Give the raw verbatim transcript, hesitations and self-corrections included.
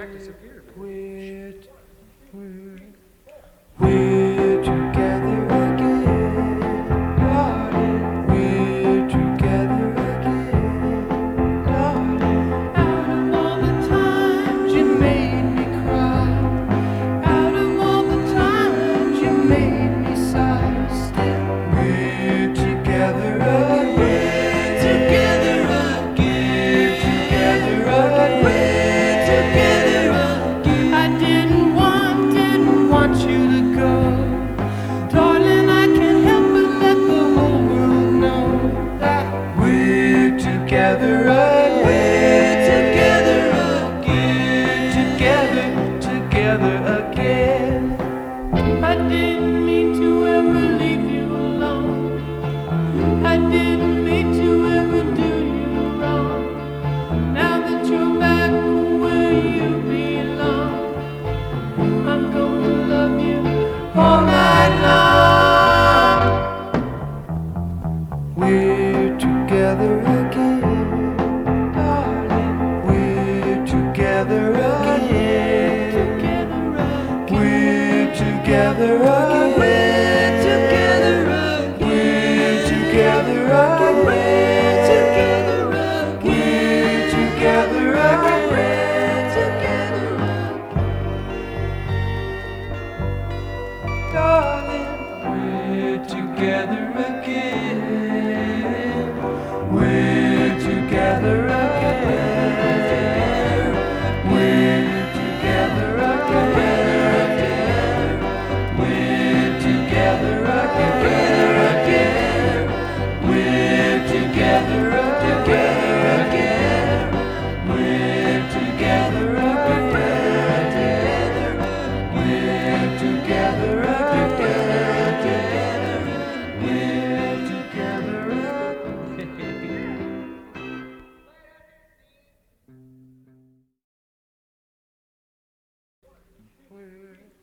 We're, we're, we're together again, darling. We're together again, darling. Out of all the times you made me cry, out of all the times you made me sigh, still we're together again. We're together again. We're together again. We're together again. I didn't want, didn't want you to go, darling. I can't help but let the whole world know that we're together again. We're together again. Together, together again. I didn't mean to ever leave you alone. I didn't mean to ever do you wrong. Now that you're back where you belong, I'm gonna love you all night long. We're together again, darling. We're together again. We're together again. We're together again. We're together again. We're together again. We're together again. We're together again. Darling, we're together again. We're together again. We're together again. We're together again. We're together again. We're together again. We're together again. We're together again. We're